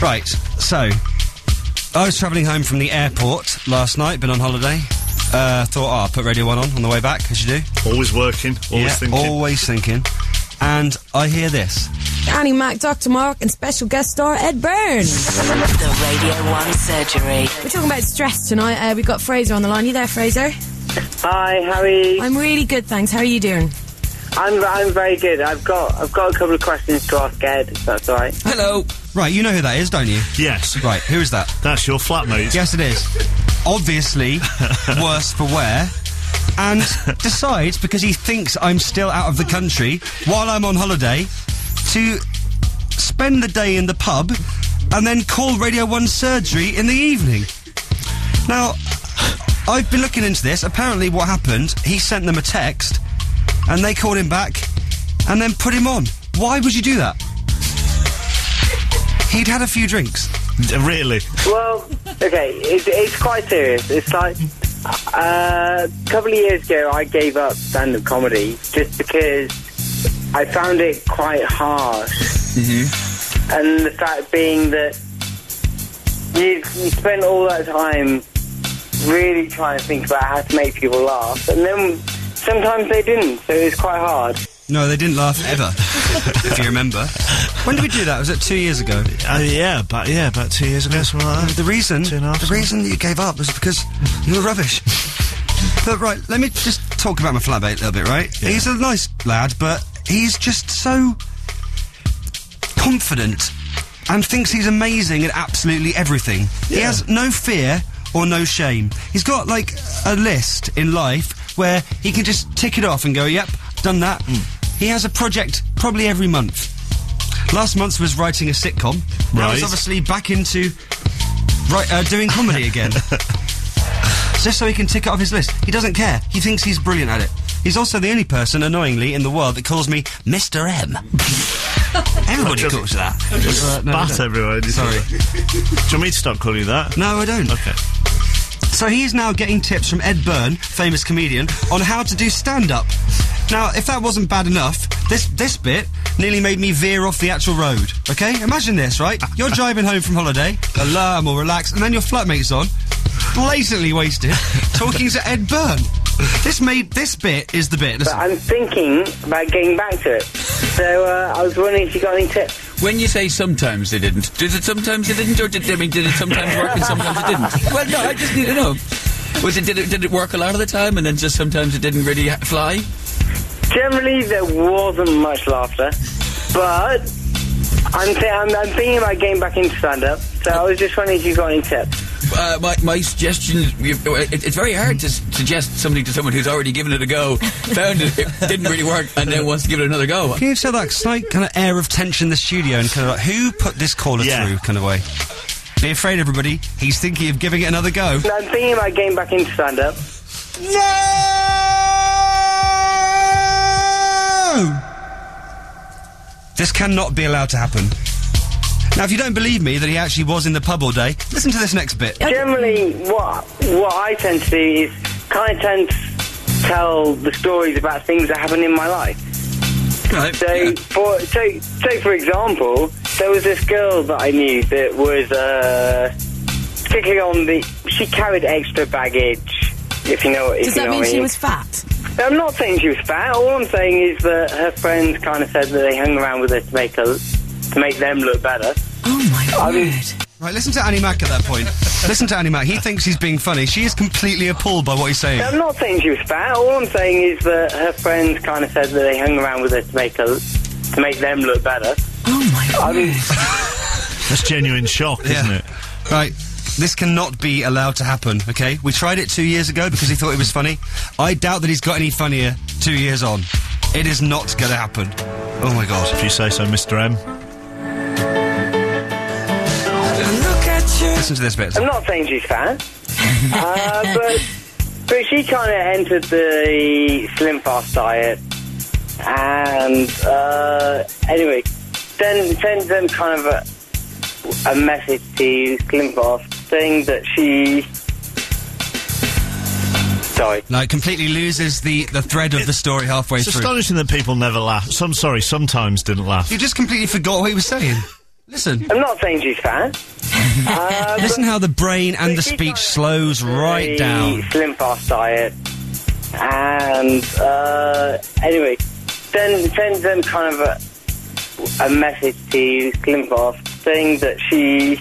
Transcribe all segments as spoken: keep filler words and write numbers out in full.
Right, so, I was travelling home from the airport last night, been on holiday. Uh, thought, oh, I'll put Radio one on on the way back, as you do. Always working, always yeah, thinking. always thinking. And I hear this. Annie Mac, Doctor Mark, and special guest star Ed Byrne. The Radio one Surgery. We're talking about stress tonight. Uh, we've got Fraser on the line. You there, Fraser? Hi, how are you? I'm really good, thanks. How are you doing? I'm I'm very good. I've got I've got a couple of questions to ask Ed, if that's all right. Hello. Right, you know who that is, don't you? Yes. Right, who is that? That's your flatmate. Yes, it is. Obviously, worse for wear. And decides, because he thinks I'm still out of the country, while I'm on holiday, to spend the day in the pub and then call Radio one Surgery in the evening. Now, I've been looking into this. Apparently what happened, he sent them a text and they called him back and then put him on. Why would you do that? He'd had a few drinks. Really? Well, okay, it, it's quite serious. It's like, uh, a couple of years ago I gave up stand-up comedy just because I found it quite harsh. Mm-hmm. And the fact being that you, you spend all that time really trying to think about how to make people laugh, and then sometimes they didn't, so it was quite hard. No, they didn't laugh ever, if you remember. When did we do that? Was it two years ago? Uh, yeah, but yeah, about two years ago, something like that. The reason, Two and a half, the reason that you gave up was because you were rubbish. But right, let me just talk about my flatmate a little bit, right? Yeah. He's a nice lad, but he's just so confident and thinks he's amazing at absolutely everything. He Yeah. has no fear or no shame. He's got, like, a list in life where he can just tick it off and go, yep, done that. Mm. He has a project probably every month. Last month was writing a sitcom. Now Right. he's obviously back into right, uh, doing comedy again. Just so he can tick it off his list. He doesn't care. He thinks he's brilliant at it. He's also the only person, annoyingly, in the world that calls me Mister M. Everybody Just- calls that. Just Uh, no, I spat don't. everywhere. did you? Sorry. Do you want me to stop calling you that? No, I don't. Okay. So he's now getting tips from Ed Byrne, famous comedian, on how to do stand-up. Now, if that wasn't bad enough, this this bit nearly made me veer off the actual road, okay? Imagine this, right? You're driving home from holiday, alarm or relaxed, and then your flatmate's on, blatantly wasted, talking to Ed Byrne. This made, this bit is the bit. But Listen. I'm thinking about getting back to it. So, uh, I was wondering if you got any tips. When you say sometimes they didn't, did it sometimes they didn't, or did, I mean, did it sometimes work and sometimes it didn't? Well, no, I just need to know. Was it, did it, did it work a lot of the time and then just sometimes it didn't really ha- fly? Generally, there wasn't much laughter, but I'm, th- I'm, I'm thinking about getting back into stand-up, so I was just wondering if you got any tips. Uh, my, my suggestion, it, it's very hard to s- suggest something to someone who's already given it a go, found it, it didn't really work, and then wants to give it another go. Can you tell that slight kind of air of tension in the studio and kind of like, who put this caller Yeah. through kind of way? Be afraid, everybody. He's thinking of giving it another go. No, I'm thinking about getting back into stand-up. No! This cannot be allowed to happen. Now, if you don't believe me that he actually was in the pub all day, listen to this next bit. Generally, what what I tend to do is kind of tend to tell the stories about things that happen in my life. Right. So, yeah. for so, so for example, there was this girl that I knew that was uh, particularly on the. She carried extra baggage, if you know. If Does you that know mean what I she mean. was fat? I'm not saying she was fat. All I'm saying is that her friends kind of said that they hung around with her to make her to make them look better. Oh my I mean- word. Right, listen to Annie Mac at that point. Listen to Annie Mac. He thinks he's being funny. She is completely appalled by what he's saying. I'm not saying she was fat. All I'm saying is that her friends kind of said that they hung around with her to make her to make them look better. Oh my I word. mean, That's genuine shock, isn't it? Right. This cannot be allowed to happen, okay? We tried it two years ago because he thought it was funny. I doubt that he's got any funnier two years on. It is not going to happen. Oh, my God. If you say so, Mister M. Listen to this bit. I'm not saying she's fat, uh, but but she kind of entered the Slim Fast diet, and uh, anyway, then sends them kind of a, a message to Slim Fast saying that she. Sorry. No, it completely loses the, the thread of the story halfway It's through. astonishing that people never laugh. Some, sorry, sometimes didn't laugh. You just completely forgot what he was saying. Listen. I'm not saying she's fat. uh, Listen how the brain and the she speech kinda slows right the down. Slim Fast diet, and uh, anyway, then sends them kind of a, a message to Slim Fast saying that she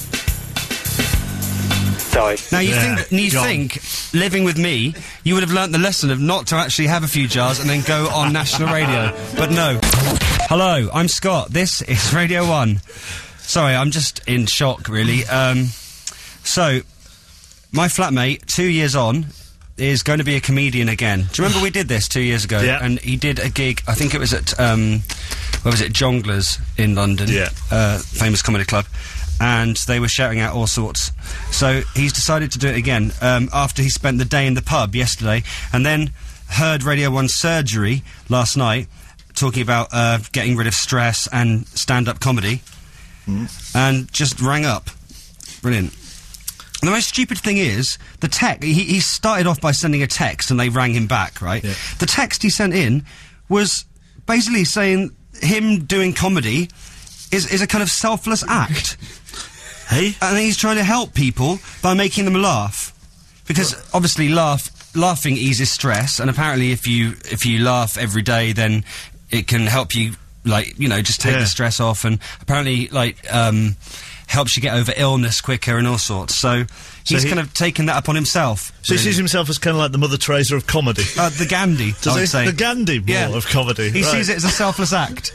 died. Now you Yeah, think you John. think living with me, you would have learnt the lesson of not to actually have a few jars and then go on national radio. But no. Hello, I'm Scott. This is Radio One. Sorry, I'm just in shock, really. Um, so, my flatmate, two years on, is going to be a comedian again. Do you remember we did this two years ago? Yeah. And he did a gig, I think it was at, um, where was it, Jongleurs in London. Yeah. Uh, famous comedy club. And they were shouting out all sorts. So he's decided to do it again um, after he spent the day in the pub yesterday and then heard Radio one Surgery last night talking about uh, getting rid of stress and stand-up comedy and just rang up. Brilliant. And the most stupid thing is, the text, he, he started off by sending a text and they rang him back, right? Yeah. The text he sent in was basically saying him doing comedy is, is a kind of selfless act. Hey? And he's trying to help people by making them laugh. Because obviously laugh, laughing eases stress, and apparently if you, if you laugh every day, then it can help you, like, you know, just take Yeah. the stress off, and apparently, like, um, helps you get over illness quicker and all sorts. So, he's he- kind of taken that upon himself. So he really. sees himself as kind of like the Mother Teresa of comedy. Uh, the Gandhi, Does I would he? say. The Gandhi more Yeah. of comedy. He right. sees it as a selfless act.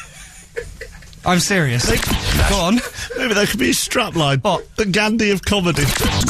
I'm serious. Go on. Maybe that could be his strapline. What? The Gandhi of comedy.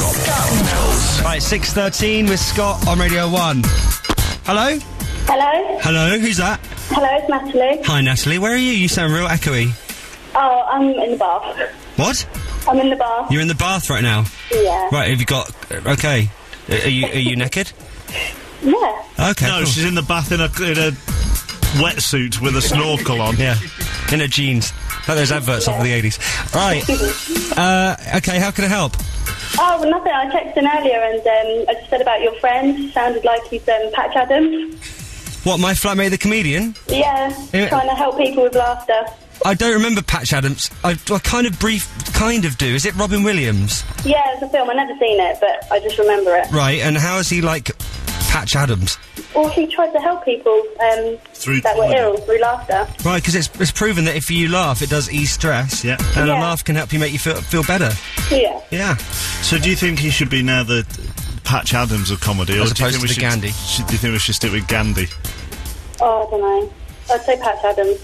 Right, six thirteen with Scott on Radio one. Hello? Hello? Hello, who's that? Hello, it's Natalie. Hi, Natalie. Where are you? You sound real echoey. Oh, I'm in the bath. What? I'm in the bath. You're in the bath right now? Yeah. Right, have you got... uh, Okay. Are you, are you naked? Yeah. Okay, No, cool. she's in the bath in a, in a wetsuit with a snorkel on. Yeah. In her jeans. Like those adverts off of the eighties. Right. uh, okay, how can I help? Oh, well, nothing. I texted in earlier and um, I just said about your friend. Sounded like he's um, Patch Adams. What, my flatmate the comedian? Yeah. Yeah. Trying to help people with laughter. I don't remember Patch Adams. I, I kind of brief... Kind of do. Is it Robin Williams? Yeah, it's a film. I've never seen it, but I just remember it. Right, and how is he like Patch Adams? Well, he tried to help people um, Through that were comedy. ill through laughter. Right, because it's, it's proven that if you laugh, it does ease stress. Yeah. And a Yeah. laugh can help you make you feel feel better. Yeah. Yeah. So do you think he should be now the Patch Adams of comedy? As or do you opposed think we to should, Gandhi? Should, do you think we should stick with Gandhi? Oh, I don't know. I'd say Patch Adams.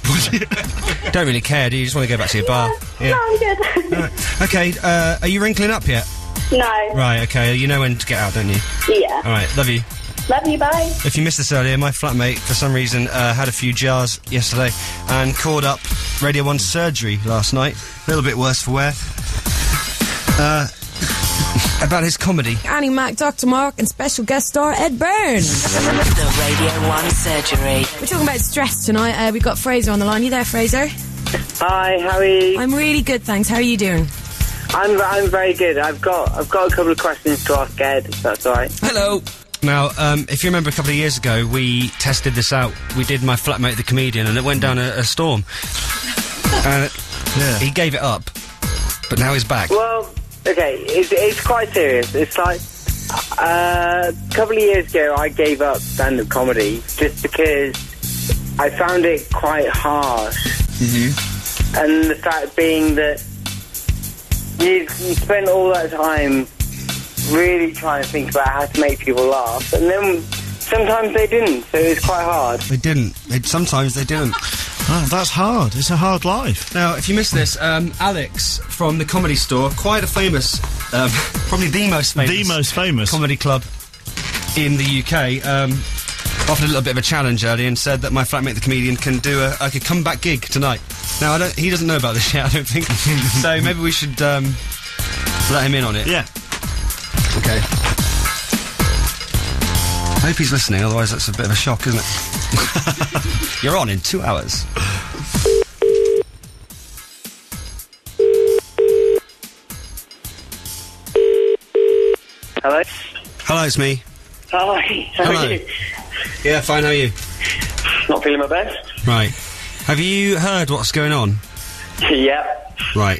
Don't really care, do you? You just want to go back to your bar. No, I'm good. Right. Okay, uh, are you wrinkling up yet? No. Right, okay, you know when to get out, don't you? Yeah. Alright, love you. Love you, bye. If you missed this earlier, my flatmate, for some reason, uh, had a few jars yesterday and called up Radio one Surgery last night. A little bit worse for wear. Uh, about his comedy. Annie Mac, Doctor Mark, and special guest star Ed Byrne. The Radio one Surgery. We're talking about stress tonight. Uh, we've got Fraser on the line. You there, Fraser? Hi, how are you? I'm really good, thanks. How are you doing? I'm I'm very good. I've got I've got a couple of questions to ask Ed. If that's all right. Hello. Now, um, if you remember a couple of years ago, we tested this out. We did My Flatmate the Comedian, and it went down a, a storm. uh, Yeah. He gave it up, but now he's back. Well, okay, it's, it's quite serious. It's like uh, a couple of years ago, I gave up stand-up comedy just because I found it quite harsh. Mm-hmm. And the fact being that you you spend all that time really trying to think about how to make people laugh, and then sometimes they didn't, so it was quite hard. They didn't. They, sometimes they didn't. Oh, that's hard. It's a hard life. Now, if you missed this, um, Alex from the Comedy Store, quite a famous, um, probably the most famous, The most famous. comedy club in the U K, um, offered a little bit of a challenge earlier and said that my flatmate the comedian can do a, like a comeback gig tonight. Now, I don't, he doesn't know about this yet, I don't think. So maybe we should um, let him in on it. Yeah. Okay. I hope he's listening, otherwise that's a bit of a shock, isn't it? You're on in two hours. Hello? Hello, it's me. Hi, how Hello. are you? Yeah, fine, how are you? Not feeling my best? Right. Have you heard what's going on? Yep. Right.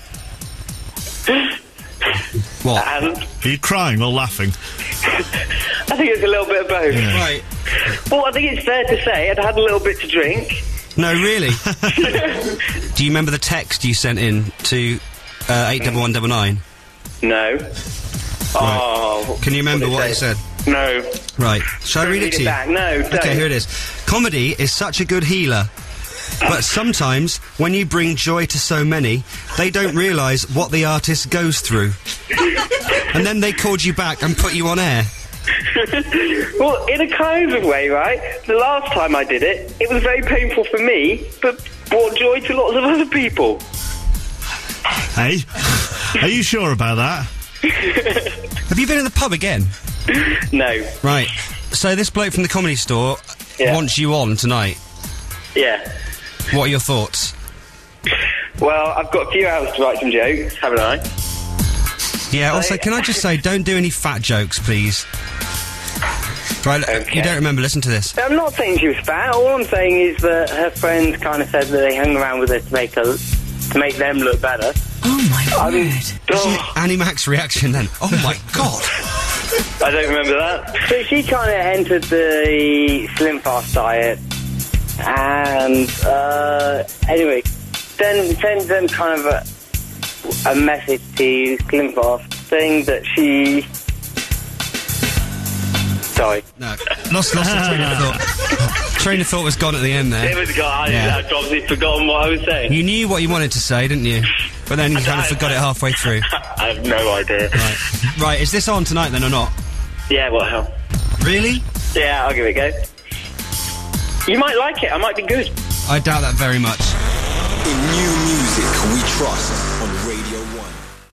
What? And Are you crying or laughing? I think it's a little bit of both. Right. Well, I think it's fair to say I'd had a little bit to drink. No, really? Do you remember the text you sent in to uh, eight double one double nine? No. Oh. Can you remember what it said? No. Right. Shall I read it to you? Back. No, don't. Okay, here it is. Comedy is such a good healer. But sometimes, when you bring joy to so many, they don't realise what the artist goes through. And then they called you back and put you on air. Well, in a kind of way, right? The last time I did it, it was very painful for me, but brought joy to lots of other people. Hey? Are you sure about that? Have you been in the pub again? No. Right. So this bloke from the Comedy Store Yeah. wants you on tonight. Yeah. What are your thoughts? Well, I've got a few hours to write some jokes, haven't I? Yeah, also, Right. can I just say, don't do any fat jokes, please. Right, Okay. you don't remember, listen to this. I'm not saying she was fat. All I'm saying is that her friends kind of said that they hung around with her to make her, to make them look better. Oh my I mean, word. oh, Annie Mac's reaction then. Oh my god. I don't remember that. So she kind of entered the Slim Fast diet, and uh, anyway, then sent them kind of a, a message to Slim Fast saying that she. Sorry. No, lost, lost the train of thought. Train of thought was gone at the end It there. was gone. Yeah. I'd obviously forgotten what I was saying. You knew what you wanted to say, didn't you? But then you kind of forgot it halfway through. I have no idea. Right. Right, is this on tonight then or not? Yeah, what the hell? Really? Yeah, I'll give it a go. You might like it. I might be good. I doubt that very much. In new music we trust on Radio one.